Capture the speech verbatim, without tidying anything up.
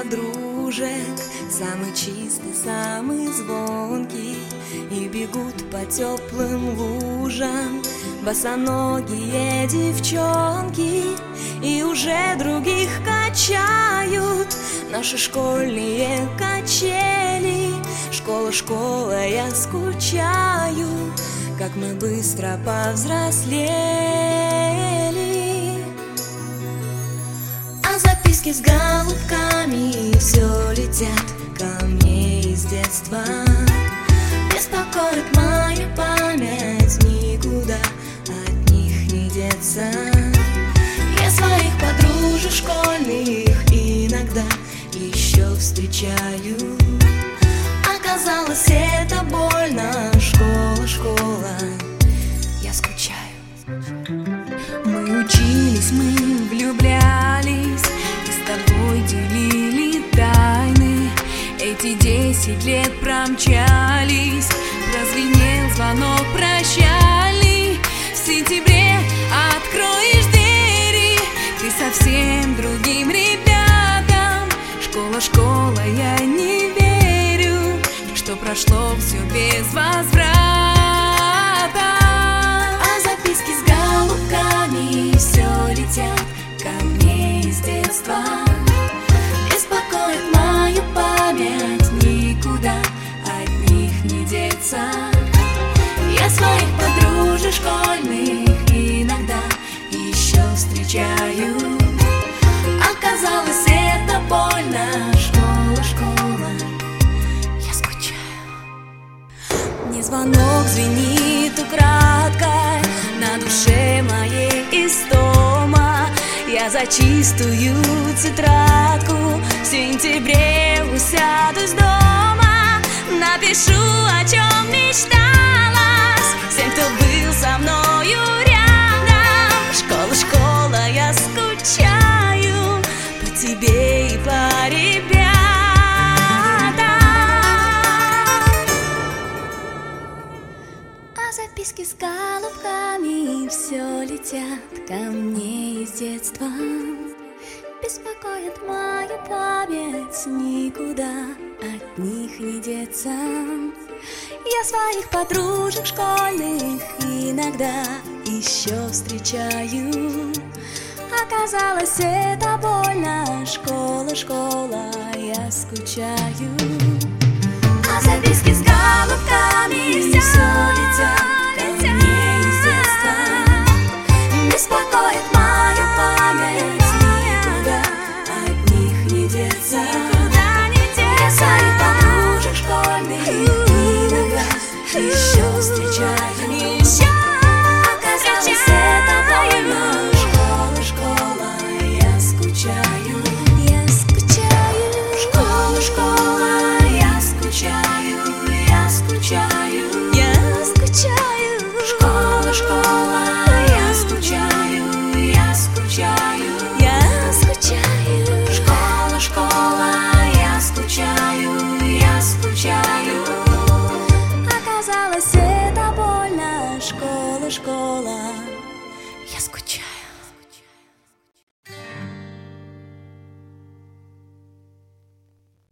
подружек, самый чистый, самый звонкий, и бегут по теплым лужам босоногие девчонки, и уже других качают наши школьные качели. Школа, школа, я скучаю, как мы быстро повзрослели. А записки с голубками все летят ко мне из детства. Беспокоит моя память, никуда от них не деться. Я своих подружек школьных иногда еще встречаю. Оказалось, это больно. Школа, школа, я скучаю. Мы учились, мы влюблялись, и с тобой делили тайны. Эти десять лет промчались, прозвенел звонок прощальный. В сентябре откроешь двери ты совсем другим ребятам. Школа, школа, я не верю, что прошло все без возврата. А записки с голубками все летят ко мне из детства. Беспокоит мою память, никуда от них не деться. Я своих подружек школьных иногда еще встречаю. Оказалось, это больно. Школа, школа, я скучаю. Мне звонок звенит украдкой, на душе моей истома. Я за чистую тетрадку в сентябре усядусь дома. Напишу, о чем мечталась всем, кто был со мною рядом. Школа, школа, я скучаю по тебе и по ребятам. А записки с голубками все летят ко мне из детства. Беспокоит моя память, никуда от них не деться. Я своих подружек школьных иногда еще встречаю. Оказалось, это больно. Школа, школа, я скучаю. А записки с голубками все летят ко мне из детства. Беспокоит моя память, никуда от них не деться. Я своих подружек школьных иногда еще встречаю. Оказалось, это больно. Школа, школа, я скучаю. Я скучаю. Школа, школа, я скучаю. Я скучаю. Я скучаю. Школа, школа, я скучаю. Я скучаю. Я скучаю. Школа, школа, я скучаю. Я скучаю. Оказалось, это больно. Школа, школа.